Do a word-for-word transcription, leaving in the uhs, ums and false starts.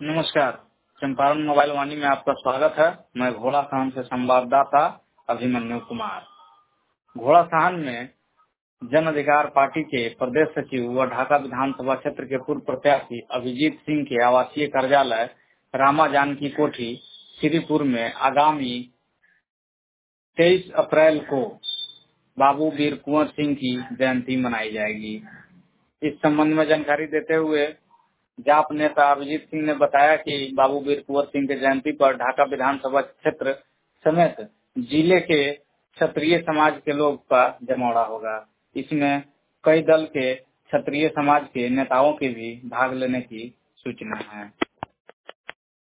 नमस्कार। चंपारण मोबाइल वाणी में आपका स्वागत है। मैं घोड़ा सहन से संवाददाता अभिमन्यु कुमार। घोड़ा सहन में जन अधिकार पार्टी के प्रदेश सचिव व ढाका विधानसभा क्षेत्र के पूर्व प्रत्याशी अभिजीत सिंह के आवासीय कार्यालय रामा जानकी कोठी श्रीपुर में आगामी तेईस अप्रैल को बाबू वीर कुंवर सिंह की जयंती मनाई जाएगी। इस संबंध में जानकारी देते हुए जाप नेता अभिजीत सिंह ने बताया कि बाबू वीर कुंवर सिंह के जयंती पर ढाका विधानसभा क्षेत्र समेत जिले के क्षत्रिय समाज के लोग का जमावड़ा होगा। इसमें कई दल के क्षत्रिय समाज के नेताओं के भी भाग लेने की सूचना है।